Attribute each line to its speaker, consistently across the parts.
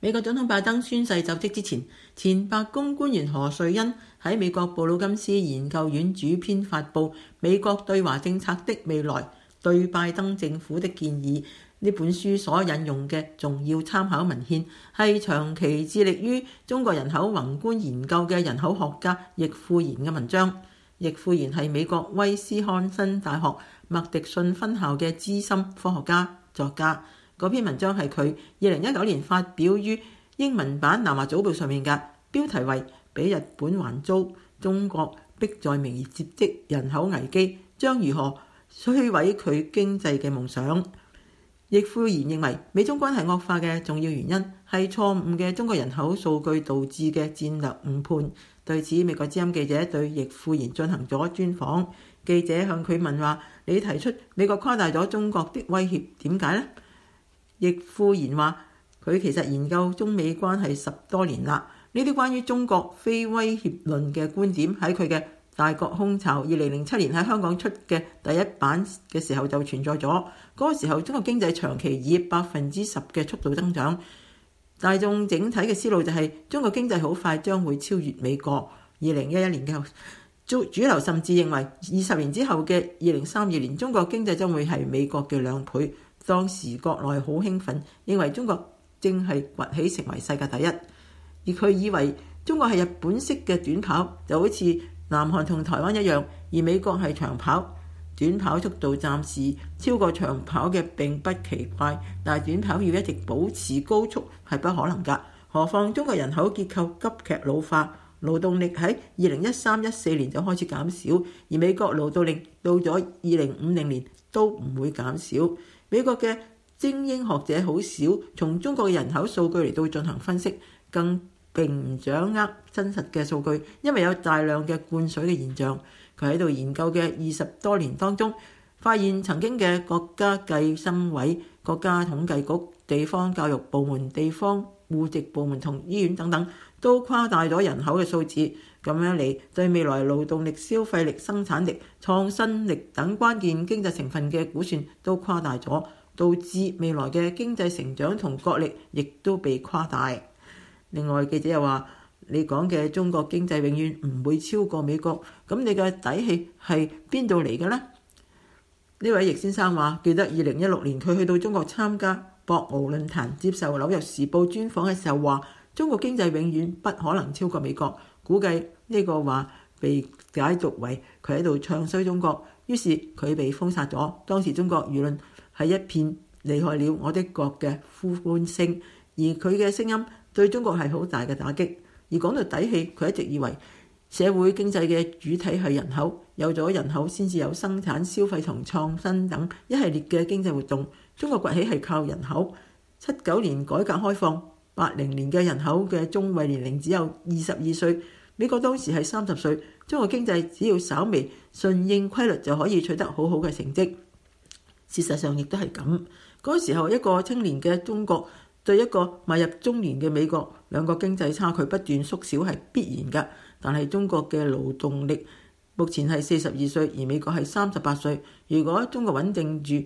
Speaker 1: 美國總統拜登宣誓就職之前，前白宮官員何瑞恩喺美國布魯金斯研究院主編發布《美國對華政策的未來：對拜登政府的建議》呢本書所引用嘅重要參考文獻，係長期致力於中國人口宏觀研究嘅人口學家易富賢嘅文章。易富賢係美國威斯康辛大學麥迪遜分校嘅資深科學家作家。嗰篇文章係佢2019年發表於英文版南華早報上面嘅，標題為《比日本還糟，中國迫在眉睫的人口危機將如何摧毀佢經濟嘅夢想》。易富賢認為，美中關係惡化嘅重要原因係錯誤嘅中國人口數據導致嘅戰略誤判。對此，美國之音記者對易富賢進行咗專訪。記者向佢問話：你提出美國誇大咗中國的威脅，點解呢？易富賢話：佢其實研究中美關係10多年啦，呢啲關於中國非威脅論嘅觀點喺佢嘅《大國空巢》2007年喺香港出嘅第一版嘅時候就存在咗。嗰個時候，中國經濟長期以10%嘅速度增長，大眾整體嘅思路就係中國經濟好快將會超越美國。2011年嘅主流甚至認為20年之後嘅2032年，中國經濟將會係美國嘅2倍。當時國內好興奮，認為中國正係崛起成為世界第一，而佢以為中國係日本式嘅短跑，就好似南韓同台灣一樣，而美國係長跑。短跑速度暫時超過長跑嘅並不奇怪，但係短跑要一直保持高速係不可能㗎。何況中國人口結構急劇老化，勞動力喺2013-14年就開始減少，而美國勞動力到咗2050年都唔會減少。美國嘅精英學者好少從中國嘅人口數據嚟到進行分析，更並唔掌握真實嘅數據，因為有大量嘅灌水嘅現象。佢喺度研究嘅20多年當中，發現曾經嘅國家計生委、國家統計局、地方教育部門、地方戶籍部門同醫院等等，都誇大咗人口嘅數字。咁樣嚟對未來勞動力、消費力、生產力、創新力等關鍵經濟成分嘅估算都誇大咗，導致未來嘅經濟成長同國力亦都被誇大。另外，記者又話：你講嘅中國經濟永遠唔會超過美國，咁你嘅底氣係邊度嚟嘅呢？呢位易先生話：記得2016年佢去到中國參加博鰲論壇，接受紐約時報專訪嘅時候話：中國經濟永遠不可能超過美國。估計呢個話被解讀為佢喺度唱衰中國，於是佢被封殺咗。當時中國輿論係一片厲害了我的國嘅呼歡聲，而佢嘅聲音對中國係好大嘅打擊。而講到底氣，佢一直以為社會經濟嘅主體係人口，有咗人口先至有生產、消費同創新等一系列嘅經濟活動。中國崛起係靠人口。79年改革開放，80年嘅人口嘅中位年齡只有22歲，美國當時係30歲。中國經濟只要稍微順應規律就可以取得好好嘅成績。事實上亦都係咁。嗰時候一個青年嘅中國對一個邁入中年嘅美國，兩個經濟差距不斷縮小係必然嘅。但係中國嘅勞動力目前係42歲，而美國係38歲。如果中國穩定住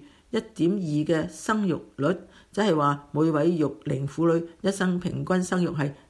Speaker 1: 1.2嘅生育率，即係話每位育齡婦女一生平均生育係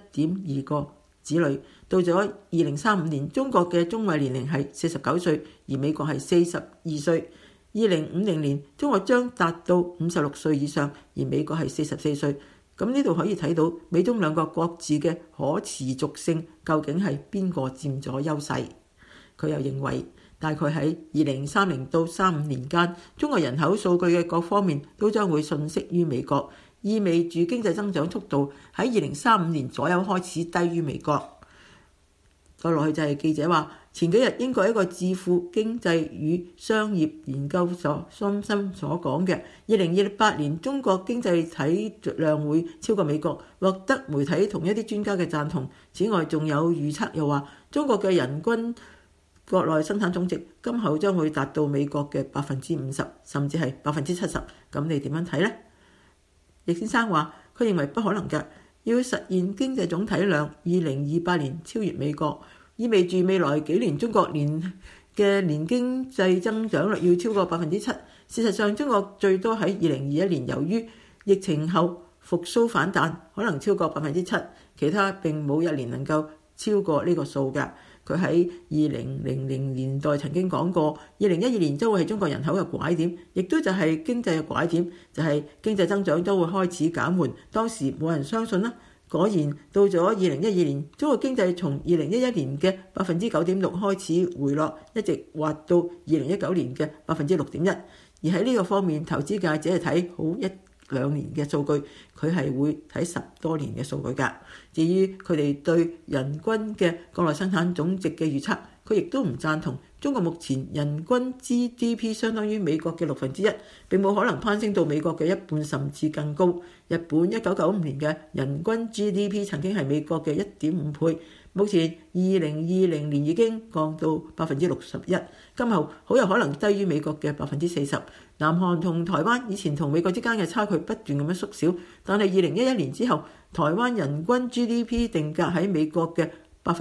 Speaker 1: 1.2個子女。到咗2035年，中國嘅中位年齡係49歲，而美國係42歲。2050年，中國將達到56歲以上，而美國係44歲。咁呢度可以睇到美中兩國各自嘅可持續性究竟係邊個佔咗優勢。佢又認為大概喺2030到35年間，中國人口數據嘅各方面都將會遜色於美國，意味住經濟增長速度喺2035年左右開始低於美國。再落去就係記者話，前幾日英國一個智庫經濟與商業研究所中心所講嘅2028年中國經濟體量會超過美國，獲得媒體同一啲專家嘅贊同。此外仲有預測又話，中國嘅人均國內生產總值今後將會達到美國嘅50%，甚至係70%。咁你點樣睇呢？易先生話，佢認為不可能嘅。要實現經濟總體量2028年超越美國，意味住未來幾年中國年經濟增長率要超過7%。事實上，中國最多喺2021年由於疫情後復甦反彈，可能超過7%，其他並冇一年能夠超過呢個數㗎。佢喺2000年代曾經講過，2012年將會係中國人口嘅拐點，亦都就係經濟嘅拐點，就係經濟增長都會開始減緩。當時冇人相信啦，果然到咗2012年，中國經濟從2011年嘅9.6%開始回落，一直滑到2019年嘅6.1%。而喺呢個方面，投資界只係睇好1-2年嘅數據，佢係會睇10多年嘅數據㗎。至於佢哋對人均嘅國內生產總值嘅預測，佢亦都唔贊同。中國目前人均 GDP 相當於美國嘅1/6，並冇可能攀升到美國嘅1半甚至更高。日本1995年嘅人均 GDP 曾經係美國嘅1.5倍，目前2020年已經降到61%，今後好有可能低於美國嘅40%。南韓同台灣以前同美國之間嘅差距不斷咁樣縮小，但係2011年之後，台灣人均 GDP 定格喺美國嘅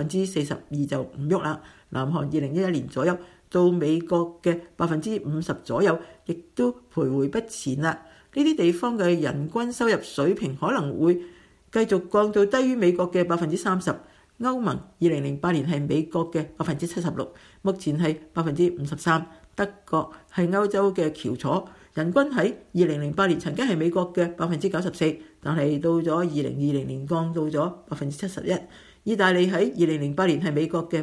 Speaker 1: 42%就唔喐啦。南韓2011年左右到美國嘅50%左右，亦都徘徊不前啦。呢啲地方嘅人均收入水平可能會繼續降到低於美國嘅30%。歐盟2008年係美國嘅76%，目前係53%。德國係歐洲嘅翹楚，人均喺2008年曾經係美國嘅94%，但係到咗2020年降到咗71%。意大利喺2008年係美國嘅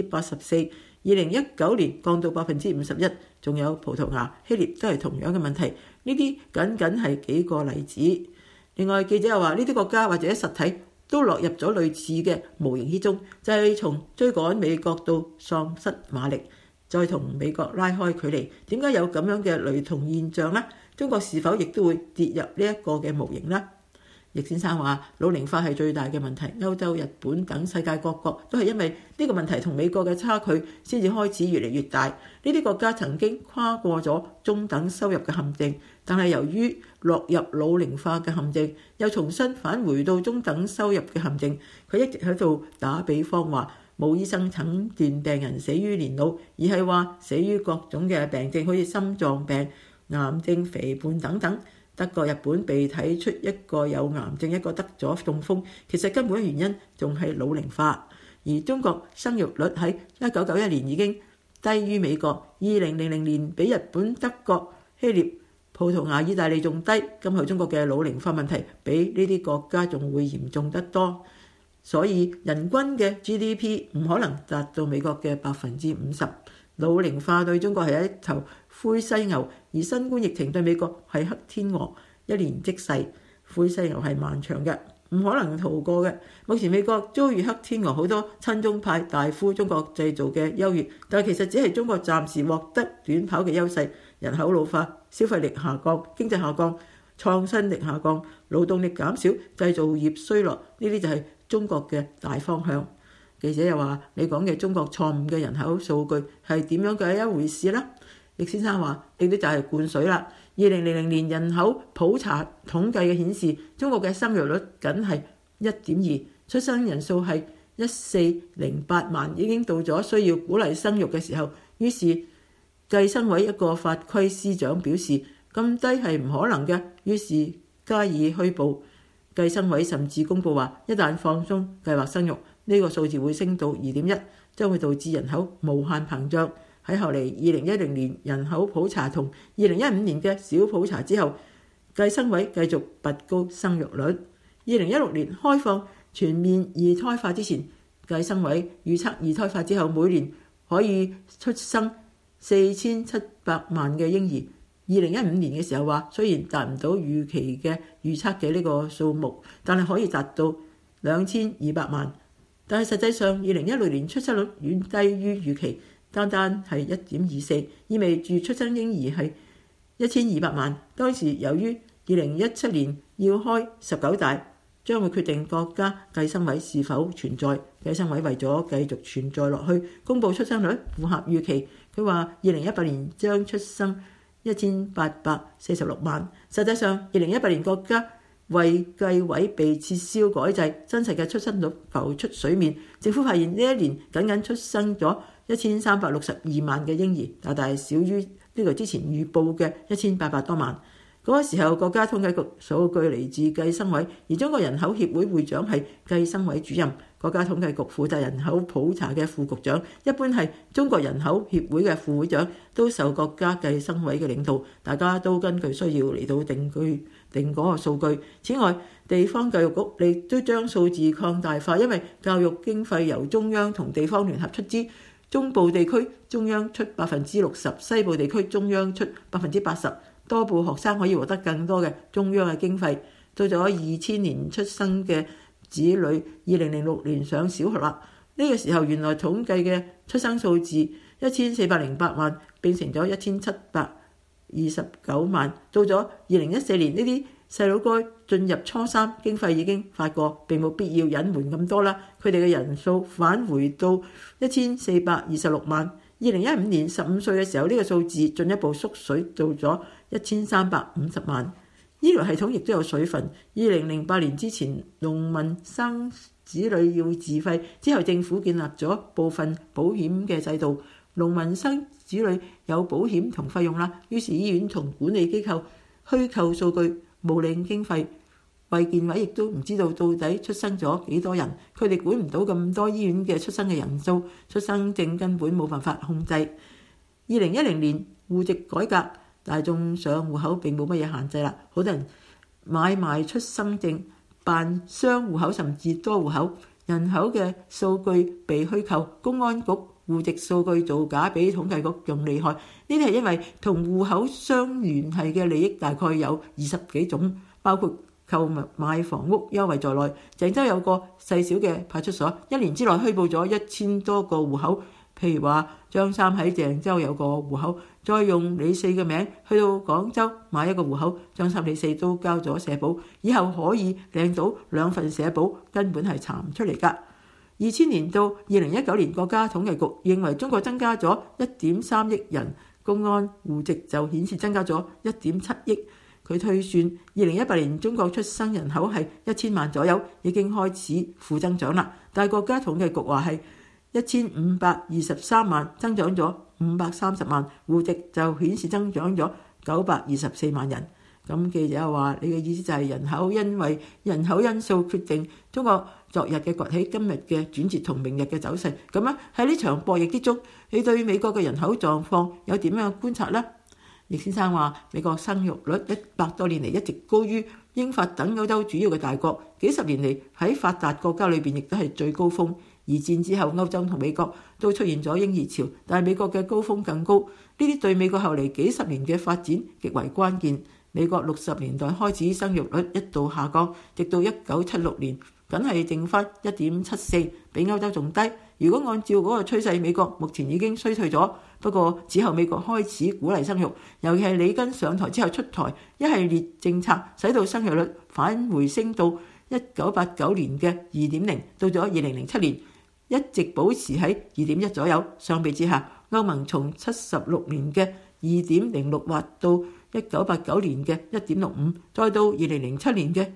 Speaker 1: 84%， 2019年降到51%。仲有葡萄牙、希臘都係同樣嘅問題。呢啲僅僅係幾個例子。另外記者又話，呢啲國家或者實體都落入咗類似嘅模型之中，就係從追趕美國到喪失馬力，再同美國拉開距離。點解有咁樣嘅雷同現象呢？中國是否亦都會跌入呢一個嘅模型呢？易先生話，老齡化係最大嘅問題，歐洲、日本等世界各國都係因為呢個問題同美國嘅差距先至開始越嚟越大。呢啲國家曾經跨過咗中等收入嘅陷阱，但係由於落入老齡化嘅陷阱，又重新返回到中等收入嘅陷阱。佢一直喺度打比方話，冇醫生診斷病人死於年老，而係話死於各種嘅病症，好似心臟病、癌症、肥胖等等。德國、日本被睇出一個有癌症，一個得咗中風，其實根本原因仲係老齡化。而中國生育率喺1991年已經低於美國，2000年比日本、德國、希臘、葡萄牙、意大利仲低。今後中國嘅老齡化問題比呢啲國家仲會嚴重得多，所以人均嘅 GDP 唔可能達到美國嘅50%。老齡化對中國係一頭灰犀牛，而新冠疫情對美國係黑天鵝，一年即逝。灰犀牛係漫長嘅，唔可能逃過嘅。目前美國遭遇黑天鵝，好多親中派大呼中國製造嘅優越，但係其實只係中國暫時獲得短跑嘅優勢。人口老化、消費力下降、經濟下降、創新力下降、勞動力減少、製造業衰落，呢啲就係中國嘅大方向。記者又話，你講嘅中國錯誤嘅人口數據係點樣嘅一回事呢？易先生話，呢啲就係灌水啦。2000年人口普查統計嘅顯示，中國嘅生育率僅係1.2，出生人數係1408萬，已經到咗需要鼓勵生育嘅時候。於是計生委一個法規司長表示，咁低係唔可能嘅，於是加以虛報。計生委甚至公佈話，一旦放鬆計劃生育，呢個數字會升到2.1，將會導致人口無限膨脹。喺後嚟2010年人口普查同2015年嘅小普查之後，計生委繼續拔高生育率。2016年開放全面二胎化之前，計生委預測二胎化之後每年可以出生4700萬嘅嬰兒。2015年嘅時候話，雖然達唔到預期嘅預測嘅呢個數目，但係可以達到2200萬。但係實際上2016年出生率遠低於預期，單係1.24，意味住出生嬰兒係1200萬。當時由於2017年要開19大，將會決定國家計生委是否存在。計生委為咗繼續存在落去，公佈出生率符合預期。佢話2018年將出生1846萬。實際上2018年國家衛計委被撤銷改制，真實嘅出生率浮出水面。政府發現呢一年僅僅出生咗1362萬嘅嬰兒，大大少於呢個之前預報嘅1800多萬。 嗰個時候，國家統計局數據嚟自計生委，而中國人口協會會長係計生委主任。國家統計局負責人口普查嘅副局長，一般係中國人口協會嘅副會長，都受國家計生委嘅領導，大家都根據需要嚟到定嗰個數據。此外，地方教育局亦都將數字擴大化，因為教育經費由中央同地方聯合出資，中部地區中央出60%，西部地區中央出80%，多部學生可以獲得更多嘅中央嘅經費。到咗2000年出生嘅子女2006年上小學啦，呢個時候原來統計嘅出生數字1408萬變成咗1729萬。到咗2014年，呢啲細佬哥進入初三，經費已經發過，並冇必要隱瞞咁多啦。佢哋嘅人數返回到1426萬。2015年15歲嘅時候，呢個數字進一步縮水到咗1350萬。醫療系統亦都有水分。2008年之前，農民生子女要自費，之後政府建立咗部分保險嘅制度，農民生子女有保險同費用啦。於是醫院同管理機構虛構數據，冒領經費。衛健委亦都唔知道到底出生咗幾多人，佢哋管唔到咁多醫院嘅出生嘅人數，出生證根本冇辦法控制。2010年戶籍改革，大眾上戶口並冇乜嘢限制啦，好多人買賣出生證、辦雙戶口甚至多戶口，人口嘅數據被虛構，公安局戶籍數據造假比統計局仲厲害。呢啲係因為同戶口相聯繫嘅利益大概有20幾種，包括購買房屋優惠在內。鄭州有個細小嘅派出所，1年之內虛報咗1000多個戶口。譬如話張三喺鄭州有個戶口，再用李四嘅名去到廣州買一個戶口，張三李四都交咗社保，以後可以領到2份社保，根本係查唔出嚟㗎。2000年到2019年，國家統計局認為中國增加咗1.3億人，公安戶籍就顯示增加咗1.7億。佢推算2018年中國出生人口係1000萬左右，已經開始負增長啦。但係國家統計局話係1523萬，增長咗530萬，戶籍就顯示增長咗924萬人。咁記者又話：你嘅意思就係人口因為人口因素決定中國昨日嘅崛起、今日嘅轉折同明日嘅走勢。咁樣喺呢場博弈之中，你對美國嘅人口狀況有點樣嘅觀察呢？易先生話：美國生育率100多年嚟一直高於英法等歐洲主要嘅大國，幾十年嚟喺發達國家裏邊亦都係最高峰。二戰之後，歐洲同美國都出現咗嬰兒潮，但係美國嘅高峰更高。呢啲對美國後嚟幾十年嘅發展極為關鍵。美國60年代開始生育率一度下降，直到1976年，僅係剩翻1.74，比歐洲仲低。如果按照嗰個趨勢，美國目前已經衰退咗。不過此後美國開始鼓勵生育，尤其係里根上台之後出台一系列政策，使到生育率反回升到1989年嘅2.0，到咗2007年一直保持喺2.1左右。相比之下，歐盟從76年嘅2.06滑到1989年嘅1.65，再到2007年嘅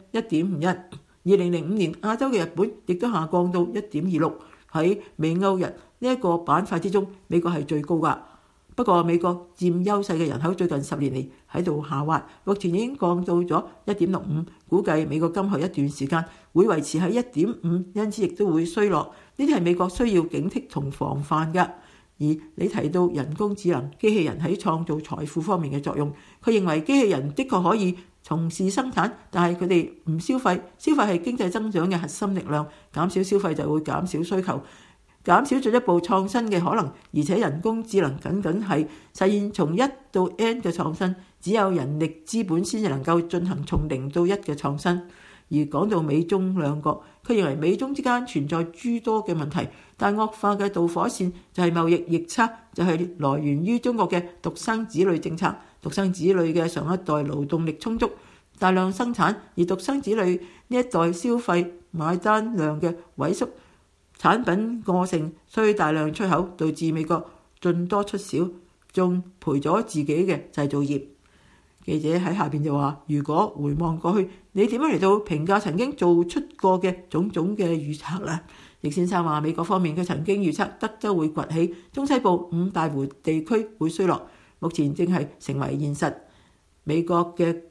Speaker 1: 1.51。2005年亞洲嘅日本亦都下降到1.26。喺美歐日呢一個板塊之中，美國係最高㗎。不過美國佔優勢嘅人口最近10年嚟喺度下滑，目前已經降到咗1.65，估計美國今後一段時間會維持喺1.5，因此亦都會衰落。呢啲係美國需要警惕同防範㗎。而你提到人工智能、機器人喺創造財富方面嘅作用，佢認為機器人的確可以從事生產，但係佢哋唔消費，消費係經濟增長嘅核心力量，減少消費就會減少需求，減少進一步創新嘅可能。而且人工智能僅僅係實現從1到 N 嘅創新，只有人力資本先至能夠進行從0到1嘅創新。而講到美中兩國，佢認為美中之間存在諸多嘅問題，但惡化嘅導火線就係貿易逆差，就係來源於中國嘅獨生子女政策。獨生子女嘅上一代勞動力充足，大量生產，而獨生子女呢一代消費買單量嘅萎縮，產品過剩，需大量出口，導致美國進多出少，仲賠咗自己嘅製造業。記者喺下邊就話：如果回望過去，你點樣嚟到評價曾經做出過嘅種種嘅預測呢？易先生話：美國方面佢曾經預測德州會崛起，中西部5大湖地區會衰落，目前正係成為現實。美國嘅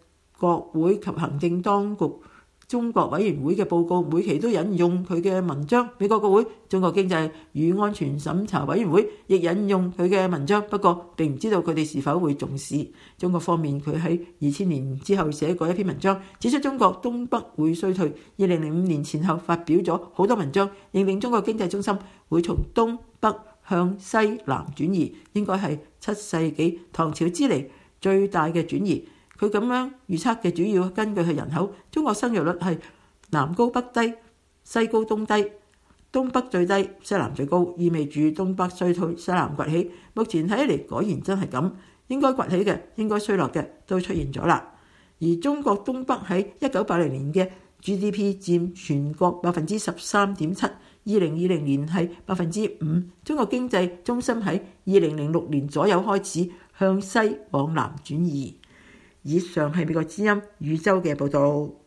Speaker 1: 國會及行政當局中國委員會嘅報告，每期都引用佢嘅文章。美國國會中國經濟與安全審查委員會亦引用佢嘅文章，不過並唔知道佢哋是否會重視。中國方面，佢喺2000年之後寫過一篇文章，指出中國東北會衰退。2005年前後發表咗好多文章，認定中國經濟中心會從東北向西南轉移，應該係7世紀唐朝之嚟最大嘅轉移。佢咁樣預測嘅主要根據係人口。中國生育率係南高北低，西高東低，東北最低，西南最高，意味住東北衰退，西南崛起。目前睇嚟果然真係咁，應該崛起嘅，應該衰落嘅都出現咗啦。而中國東北喺1980年嘅 GDP 佔全國13.7%， 2020年係5%。中國經濟中心喺2006年左右開始向西往南轉移。以上係美國之音宇宙嘅報導。